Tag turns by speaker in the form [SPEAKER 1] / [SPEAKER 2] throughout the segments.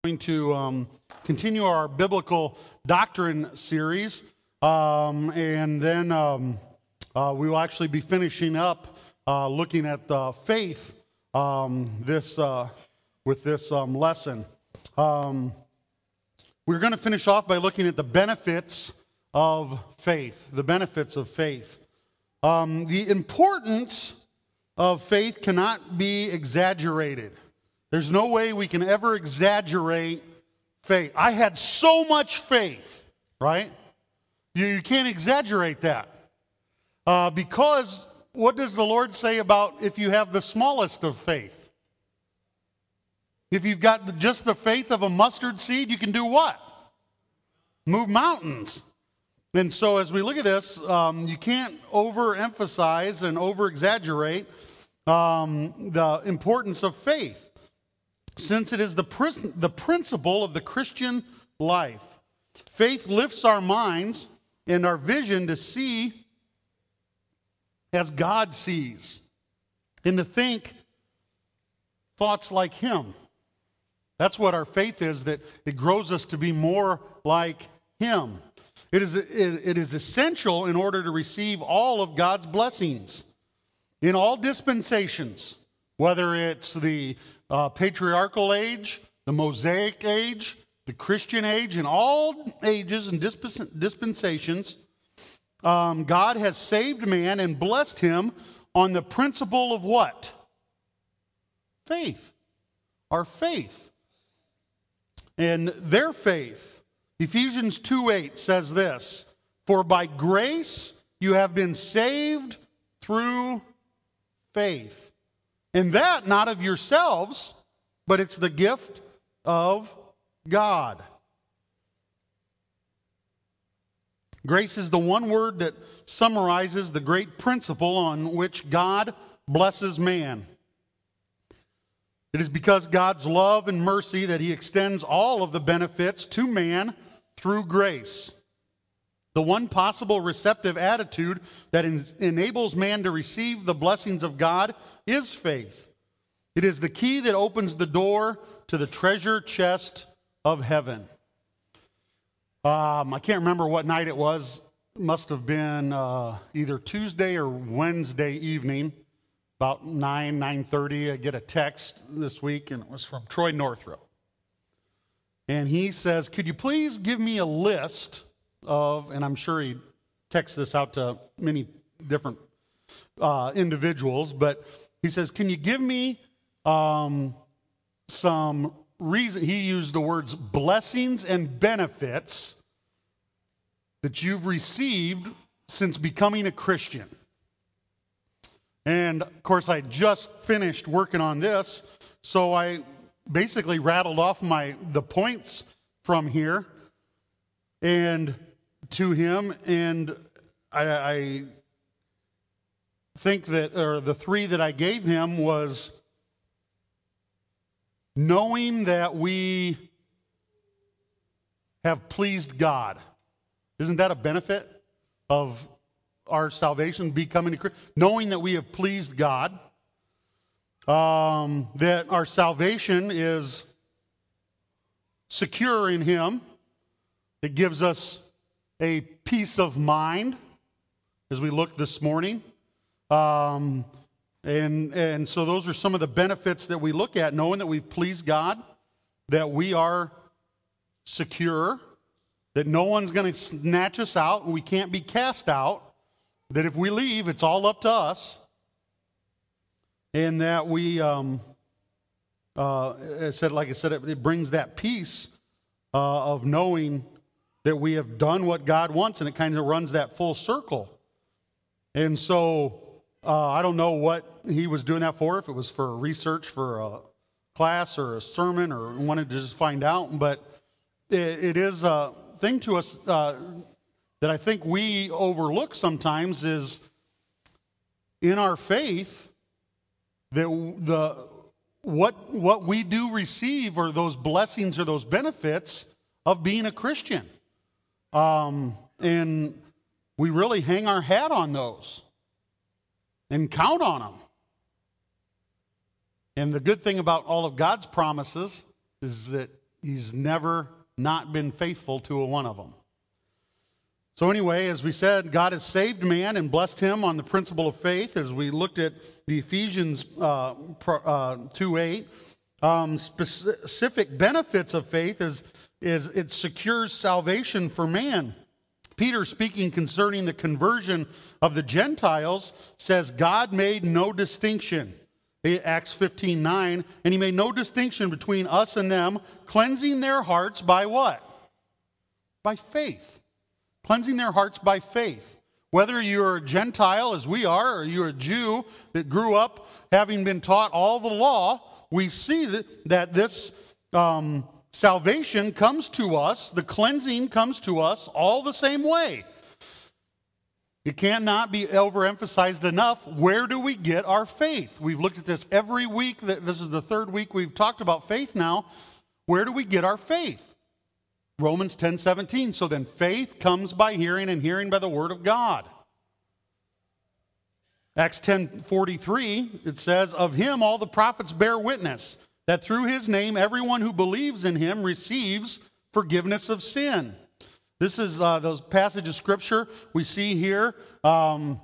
[SPEAKER 1] Going to continue our biblical doctrine series, and then we will actually be finishing up looking at faith with this lesson. We're going to finish off by looking at the benefits of faith. The benefits of faith. The importance of faith cannot be exaggerated. There's no way we can ever exaggerate faith. I had so much faith, right? You can't exaggerate that. Because what does the Lord say about if you have the smallest of faith? If you've got just the faith of a mustard seed, you can do what? Move mountains. And so as we look at this, you can't overemphasize and over-exaggerate the importance of faith, since it is the principle of the Christian life. Faith lifts our minds and our vision to see as God sees, and to think thoughts like Him. That's what our faith is, that it grows us to be more like Him. It is essential in order to receive all of God's blessings in all dispensations, whether it's the patriarchal age, the Mosaic age, the Christian age, in all ages and dispensations, God has saved man and blessed him on the principle of what? Faith. Our faith. And their faith. Ephesians 2:8 says this, "For by grace you have been saved through faith. And that not of yourselves, but it's the gift of God." Grace is the one word that summarizes the great principle on which God blesses man. It is because God's love and mercy that He extends all of the benefits to man through grace. The one possible receptive attitude that enables man to receive the blessings of God is faith. It is the key that opens the door to the treasure chest of heaven. I can't remember what night it was. It must have been either Tuesday or Wednesday evening, about 9:30. I get a text this week, and it was from Troy Northrup. And he says, "Could you please give me a list of," and I'm sure he texts this out to many different individuals, but he says, "Can you give me some reason," he used the words blessings and benefits that you've received since becoming a Christian. And of course, I just finished working on this, so I basically rattled off the points from here and to him, and I think that, or the three that I gave him was knowing that we have pleased God. Isn't that a benefit of our salvation, becoming a Christian? Knowing that we have pleased God, that our salvation is secure in Him. It gives us a peace of mind as we look this morning. And so those are some of the benefits that we look at, knowing that we've pleased God, that we are secure, that no one's going to snatch us out, and we can't be cast out, that if we leave, it's all up to us, and that we, like I said, it brings that peace of knowing that we have done what God wants, and it kind of runs that full circle. And so I don't know what he was doing that for, if it was for research for a class or a sermon, or wanted to just find out, but it is a thing to us that I think we overlook sometimes, is in our faith that what we do receive are those blessings or those benefits of being a Christian. And we really hang our hat on those and count on them. And the good thing about all of God's promises is that He's never not been faithful to a one of them. So anyway, as we said, God has saved man and blessed him on the principle of faith. As we looked at the Ephesians 2:8, specific benefits of faith is it secures salvation for man. Peter, speaking concerning the conversion of the Gentiles, says God made no distinction. Acts 15:9, and he made no distinction between us and them, cleansing their hearts by what? By faith. Cleansing their hearts by faith. Whether you're a Gentile, as we are, or you're a Jew that grew up having been taught all the law, we see that this salvation comes to us, the cleansing comes to us all the same way. It cannot be overemphasized enough. Where do we get our faith? We've looked at this every week. This is the third week we've talked about faith now. Where do we get our faith? Romans 10:17. So then faith comes by hearing, and hearing by the word of God. Acts 10:43, it says, of him all the prophets bear witness, that through his name everyone who believes in him receives forgiveness of sin. This is those passages of Scripture we see here in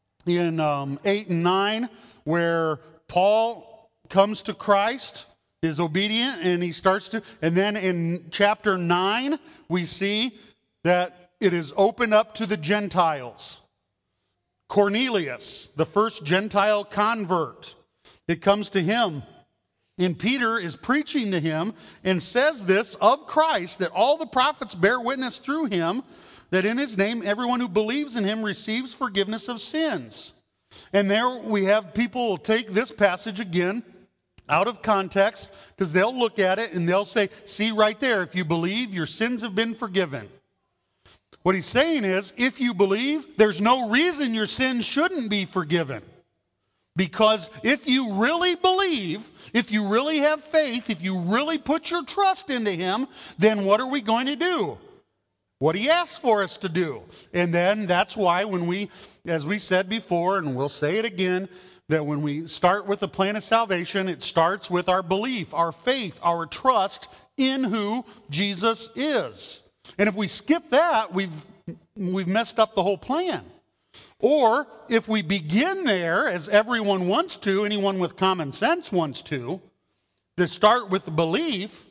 [SPEAKER 1] 8 and 9, where Paul comes to Christ, is obedient, and he starts to, and then in chapter 9, we see that it is opened up to the Gentiles. Cornelius, the first Gentile convert, it comes to him. And Peter is preaching to him and says this of Christ, that all the prophets bear witness through him, that in his name everyone who believes in him receives forgiveness of sins. And there we have people take this passage again out of context, because they'll look at it and they'll say, see right there, if you believe, your sins have been forgiven. What he's saying is, if you believe, there's no reason your sins shouldn't be forgiven. Because if you really believe, if you really have faith, if you really put your trust into him, then what are we going to do? What he asks for us to do. And then that's why when we, as we said before, and we'll say it again, that when we start with the plan of salvation, it starts with our belief, our faith, our trust in who Jesus is. And if we skip that, we've messed up the whole plan. Or if we begin there, as everyone wants to, anyone with common sense wants to start with the belief.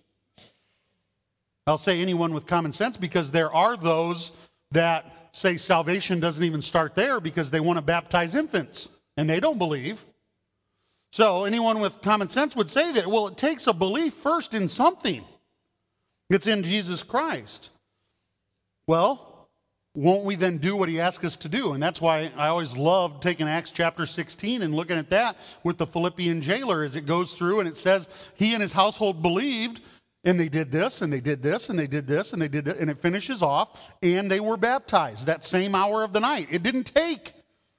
[SPEAKER 1] I'll say anyone with common sense, because there are those that say salvation doesn't even start there because they want to baptize infants and they don't believe. So anyone with common sense would say that, well, it takes a belief first in something. It's in Jesus Christ. Well, won't we then do what he asks us to do? And that's why I always love taking Acts chapter 16 and looking at that with the Philippian jailer, as it goes through and it says he and his household believed, and they did this, and they did this, and they did this, and they did that, and it finishes off, and they were baptized that same hour of the night. It didn't take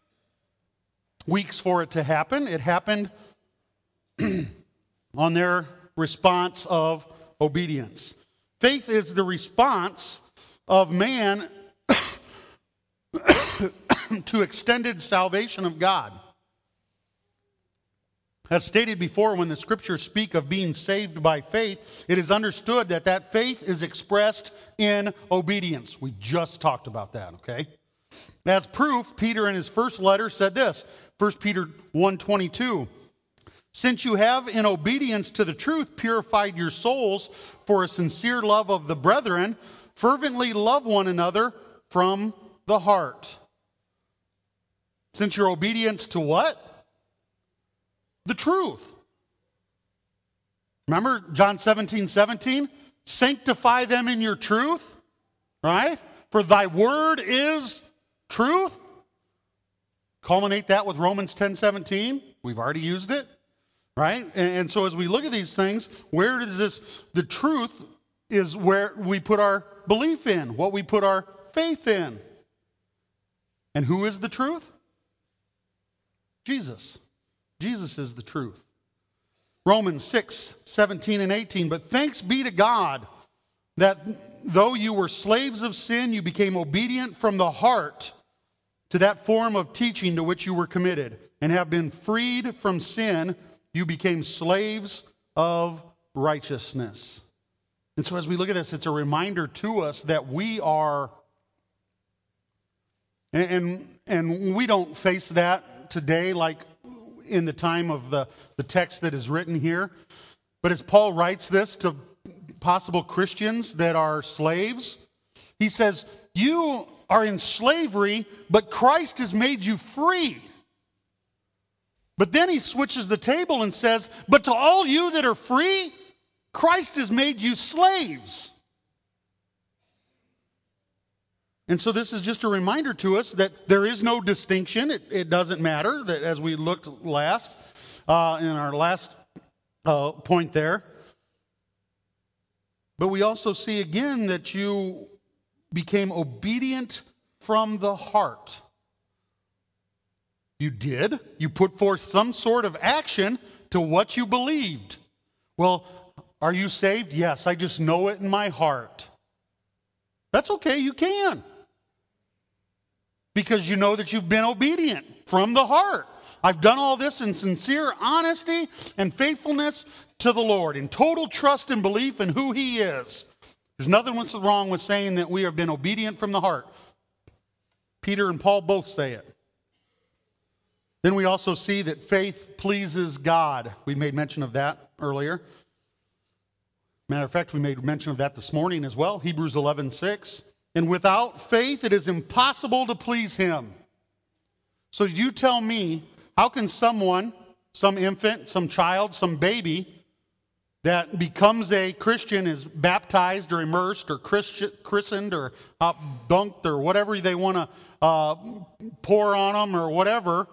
[SPEAKER 1] weeks for it to happen. It happened on their response of obedience. Faith is the response of man to extended salvation of God. As stated before, when the scriptures speak of being saved by faith, it is understood that that faith is expressed in obedience. We just talked about that, okay? As proof, Peter in his first letter said this, 1 Peter 1:22, since you have in obedience to the truth purified your souls for a sincere love of the brethren, fervently love one another from the heart. Since your obedience to what? The truth. Remember John 17:17? Sanctify them in your truth, right? For thy word is truth. Culminate that with Romans 10:17. We've already used it, right? And so as we look at these things, where does this, the truth is where we put our belief in, what we put our faith in. And who is the truth? Jesus. Jesus is the truth. Romans 6:17 and 18. But thanks be to God that though you were slaves of sin, you became obedient from the heart to that form of teaching to which you were committed, and have been freed from sin, you became slaves of righteousness. And so as we look at this, it's a reminder to us that we are, and we don't face that today like in the time of the text that is written here. But as Paul writes this to possible Christians that are slaves, he says, you are in slavery, but Christ has made you free. But then he switches the table and says, but to all you that are free, Christ has made you slaves. And so this is just a reminder to us that there is no distinction. It doesn't matter, that as we looked last, in our last point there. But we also see again that you became obedient from the heart. You did. You put forth some sort of action to what you believed. Well, are you saved? Yes, I just know it in my heart. That's okay, you can. Because you know that you've been obedient from the heart. I've done all this in sincere honesty and faithfulness to the Lord, in total trust and belief in who He is. There's nothing wrong with saying that we have been obedient from the heart. Peter and Paul both say it. Then we also see that faith pleases God. We made mention of that earlier. Matter of fact, we made mention of that this morning as well. Hebrews 11:6. And without faith, it is impossible to please Him. So you tell me, how can someone, some infant, some child, some baby that becomes a Christian, is baptized or immersed or christened or dunked or whatever they want to pour on them or whatever,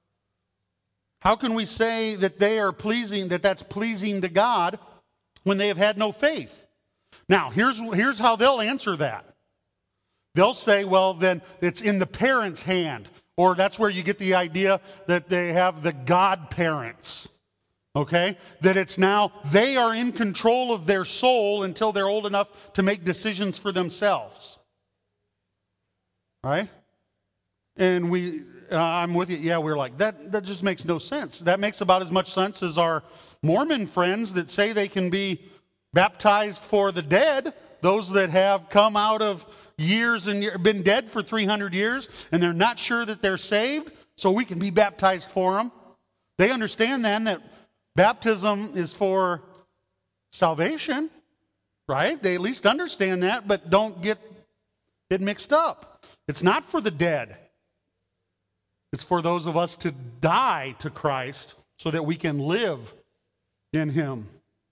[SPEAKER 1] how can we say that they are pleasing, that that's pleasing to God when they have had no faith? Now, here's how they'll answer that. They'll say, well, then it's in the parent's hand. Or that's where you get the idea that they have the godparents. Okay? That it's now they are in control of their soul until they're old enough to make decisions for themselves. Right? And I'm with you. Yeah, we're like, that just makes no sense. That makes about as much sense as our Mormon friends that say they can be baptized for the dead, those that have come out of years and been dead for 300 years, and they're not sure that they're saved, so we can be baptized for them. They understand then that baptism is for salvation, right? They at least understand that, but don't get it mixed up. It's not for the dead. It's for those of us to die to Christ so that we can live in Him.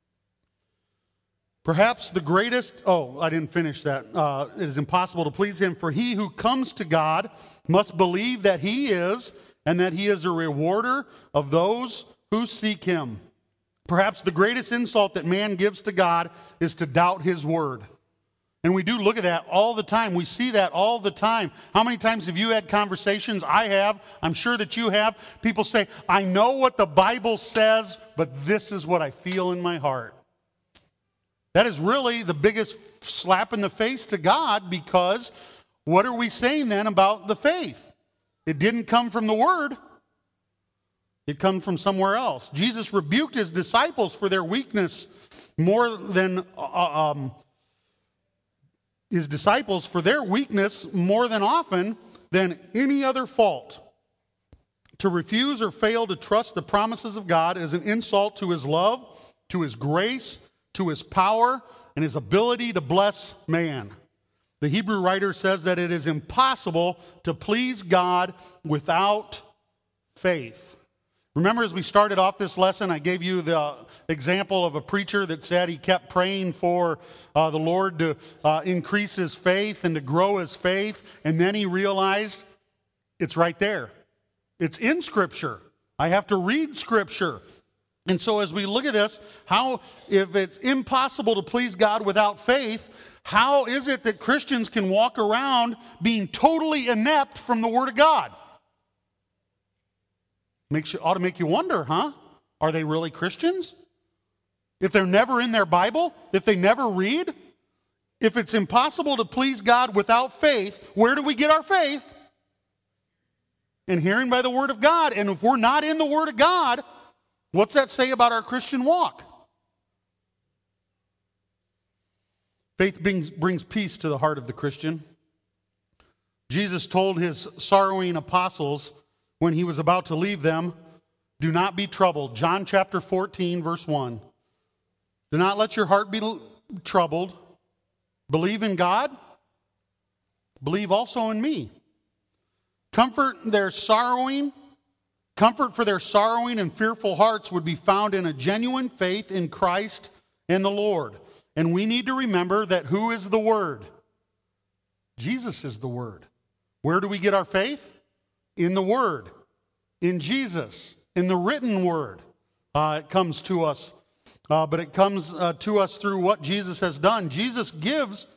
[SPEAKER 1] Perhaps the greatest, I didn't finish that. It is impossible to please Him, for he who comes to God must believe that He is, and that He is a rewarder of those who seek Him. Perhaps the greatest insult that man gives to God is to doubt His word. And we do look at that all the time. We see that all the time. How many times have you had conversations? I have. I'm sure that you have. People say, I know what the Bible says, but this is what I feel in my heart. That is really the biggest slap in the face to God, because what are we saying then about the faith? It didn't come from the Word. It comes from somewhere else. Jesus rebuked His disciples for their weakness more than His disciples for their weakness more than often than any other fault. To refuse or fail to trust the promises of God is an insult to His love, to His grace, to His power, and His ability to bless man. The Hebrew writer says that it is impossible to please God without faith. Remember, as we started off this lesson, I gave you the example of a preacher that said he kept praying for the Lord to increase his faith and to grow his faith, and then he realized it's right there. It's in Scripture. I have to read Scripture. And so as we look at this, if it's impossible to please God without faith, how is it that Christians can walk around being totally inept from the Word of God? Ought to make you wonder, huh? Are they really Christians? If they're never in their Bible, if they never read, if it's impossible to please God without faith, where do we get our faith? In hearing by the Word of God. And if we're not in the Word of God, what's that say about our Christian walk? Faith brings peace to the heart of the Christian. Jesus told his sorrowing apostles when he was about to leave them, do not be troubled. John chapter 14, verse 1. Do not let your heart be troubled. Believe in God. Believe also in me. Comfort for their sorrowing and fearful hearts would be found in a genuine faith in Christ and the Lord. And we need to remember that who is the Word? Jesus is the Word. Where do we get our faith? In the Word, in Jesus, in the written Word. It comes to us, but it comes to us through what Jesus has done. Jesus gives,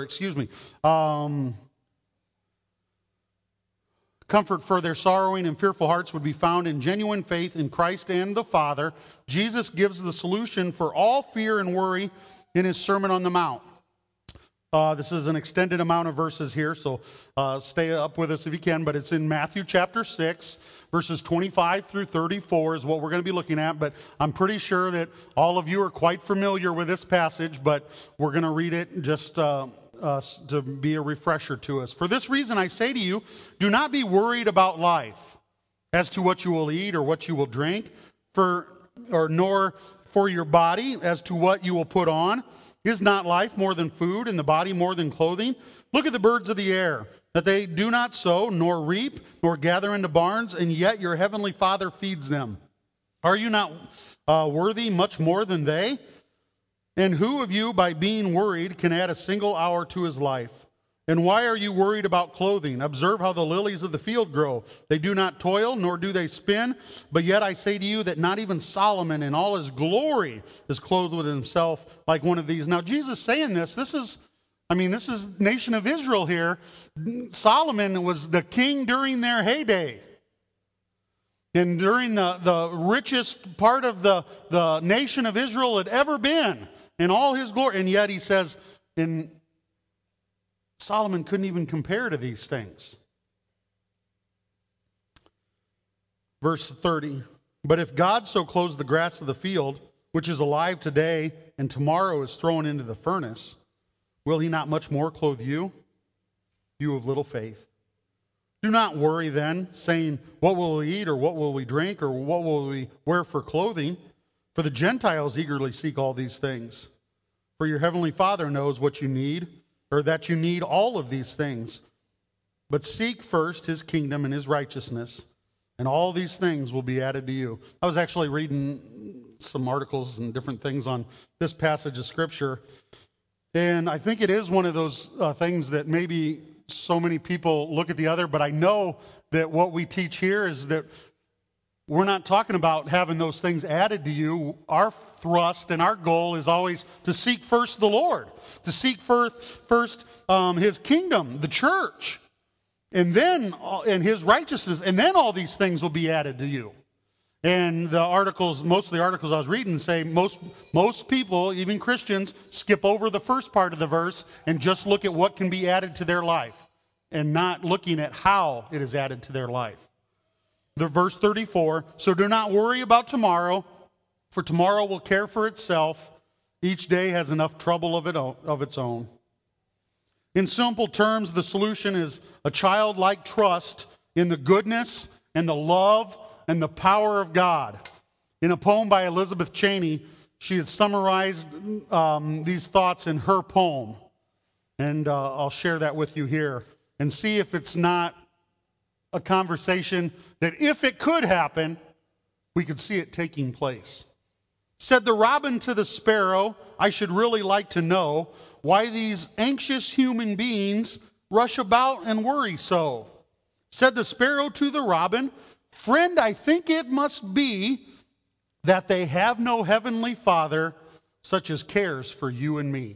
[SPEAKER 1] comfort for their sorrowing and fearful hearts would be found in genuine faith in Christ and the Father. Jesus gives the solution for all fear and worry in his Sermon on the Mount. This is an extended amount of verses here, so stay up with us if you can, but it's in Matthew chapter 6, verses 25 through 34 is what we're going to be looking at, but I'm pretty sure that all of you are quite familiar with this passage, but we're going to read it just to be a refresher to us. For this reason I say to you, do not be worried about life, as to what you will eat or what you will drink, nor for your body as to what you will put on. Is not life more than food, and the body more than clothing? Look at the birds of the air, that they do not sow, nor reap, nor gather into barns, and yet your heavenly Father feeds them. Are you not worthy much more than they? And who of you, by being worried, can add a single hour to his life? And why are you worried about clothing? Observe how the lilies of the field grow. They do not toil, nor do they spin. But yet I say to you that not even Solomon in all his glory is clothed with himself like one of these. Now, Jesus saying this is nation of Israel here. Solomon was the king during their heyday. And during the richest part of the nation of Israel had ever been in all his glory. And yet he says, Solomon couldn't even compare to these things. Verse 30, but if God so clothes the grass of the field, which is alive today and tomorrow is thrown into the furnace, will he not much more clothe you, you of little faith? Do not worry then, saying, what will we eat, or what will we drink, or what will we wear for clothing? For the Gentiles eagerly seek all these things. For your heavenly Father knows what you need, or that you need all of these things. But seek first his kingdom and his righteousness, and all these things will be added to you. I was actually reading some articles and different things on this passage of Scripture, and I think it is one of those things that maybe so many people look at the other, but I know that what we teach here is that we're not talking about having those things added to you. Our thrust and our goal is always to seek first the Lord, to seek first his kingdom, the church, and then and his righteousness, and then all these things will be added to you. And most of the articles I was reading say most people, even Christians, skip over the first part of the verse and just look at what can be added to their life and not looking at how it is added to their life. The verse 34, so do not worry about tomorrow, for tomorrow will care for itself. Each day has enough trouble of its own. In simple terms, the solution is a childlike trust in the goodness and the love and the power of God. In a poem by Elizabeth Cheney, she had summarized these thoughts in her poem. And I'll share that with you here and see if it's not a conversation that if it could happen, we could see it taking place. Said the robin to the sparrow, I should really like to know why these anxious human beings rush about and worry so. Said the sparrow to the robin, friend, I think it must be that they have no heavenly Father such as cares for you and me.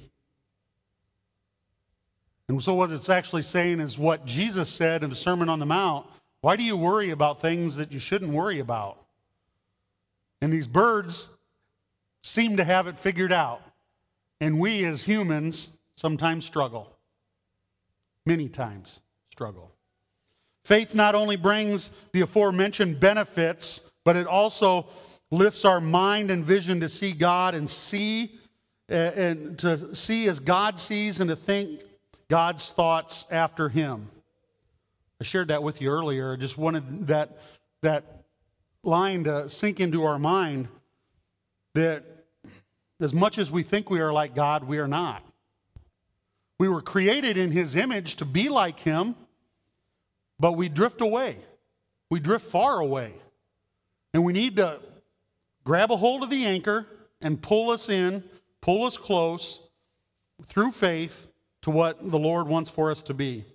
[SPEAKER 1] And so what it's actually saying is what Jesus said in the Sermon on the Mount. Why do you worry about things that you shouldn't worry about? And these birds seem to have it figured out. And we as humans sometimes struggle. Many times struggle. Faith not only brings the aforementioned benefits, but it also lifts our mind and vision to see God and see and to see as God sees and to think God's thoughts after him. I shared that with you earlier. I just wanted that line to sink into our mind, that as much as we think we are like God, we are not. We were created in his image to be like him, but we drift away. We drift far away. And we need to grab a hold of the anchor and pull us in, pull us close through faith to what the Lord wants for us to be.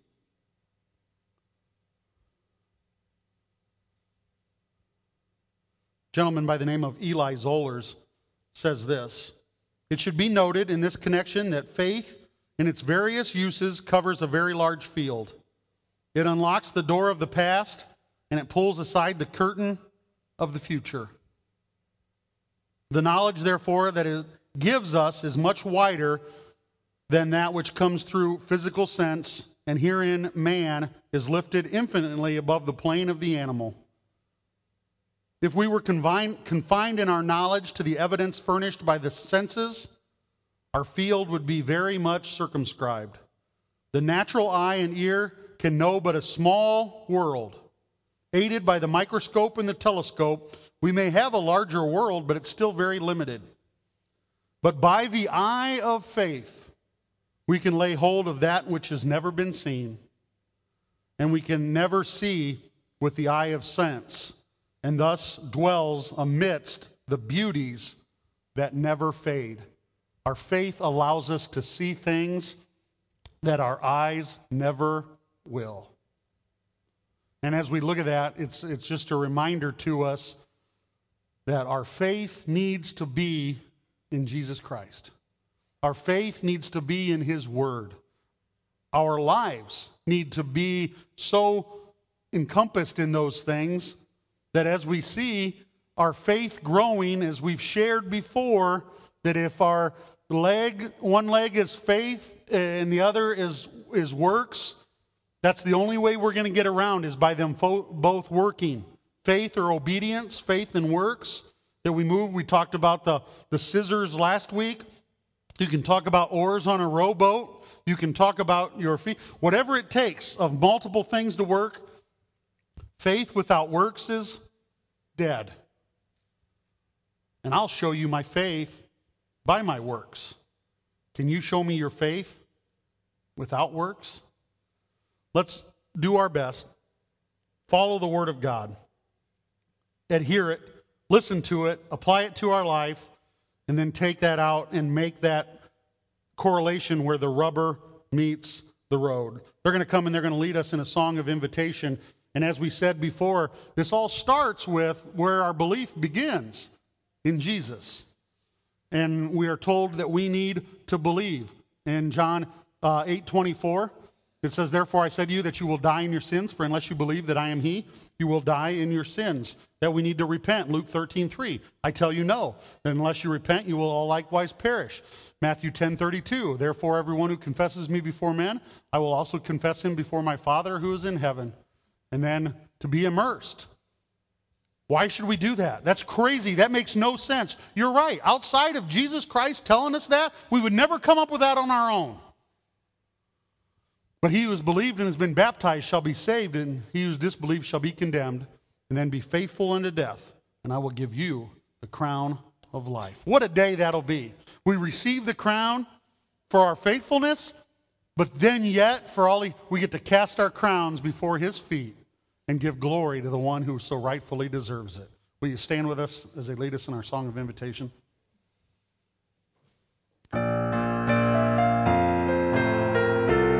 [SPEAKER 1] A gentleman by the name of Eli Zollers says this: "It should be noted in this connection that faith in its various uses covers a very large field. It unlocks the door of the past and it pulls aside the curtain of the future. The knowledge, therefore, that it gives us is much wider than that which comes through physical sense, and herein man is lifted infinitely above the plane of the animal. If we were confined in our knowledge to the evidence furnished by the senses, our field would be very much circumscribed. The natural eye and ear can know but a small world. Aided by the microscope and the telescope, we may have a larger world, but it's still very limited. But by the eye of faith, we can lay hold of that which has never been seen, and we can never see with the eye of sense, and thus dwells amidst the beauties that never fade." Our faith allows us to see things that our eyes never will. And as we look at that, it's just a reminder to us that our faith needs to be in Jesus Christ. Our faith needs to be in his word. Our lives need to be so encompassed in those things that as we see our faith growing, as we've shared before, that if our one leg is faith and the other is works, that's the only way we're going to get around, is by them both working. Faith or obedience, faith and works, that we move. We talked about the scissors last week. You can talk about oars on a rowboat. You can talk about your feet. Whatever it takes of multiple things to work, faith without works is dead. And I'll show you my faith by my works. Can you show me your faith without works? Let's do our best. Follow the Word of God. Adhere it. Listen to it. Apply it to our life. And then take that out and make that correlation where the rubber meets the road. They're going to come and they're going to lead us in a song of invitation. And as we said before, this all starts with where our belief begins, in Jesus. And we are told that we need to believe. In John 8:24, it says, "Therefore I said to you that you will die in your sins, for unless you believe that I am he, you will die in your sins." That we need to repent. Luke 13:3, "I tell you no, that unless you repent, you will all likewise perish." Matthew 10:32, "Therefore everyone who confesses me before men, I will also confess him before my Father who is in heaven." And then to be immersed. Why should we do that? That's crazy. That makes no sense. You're right. Outside of Jesus Christ telling us that, we would never come up with that on our own. "But he who has believed and has been baptized shall be saved, and he who has disbelieved shall be condemned. And then be faithful unto death, and I will give you the crown of life." What a day that'll be. We receive the crown for our faithfulness, but then yet, we get to cast our crowns before his feet and give glory to the one who so rightfully deserves it. Will you stand with us as they lead us in our song of invitation?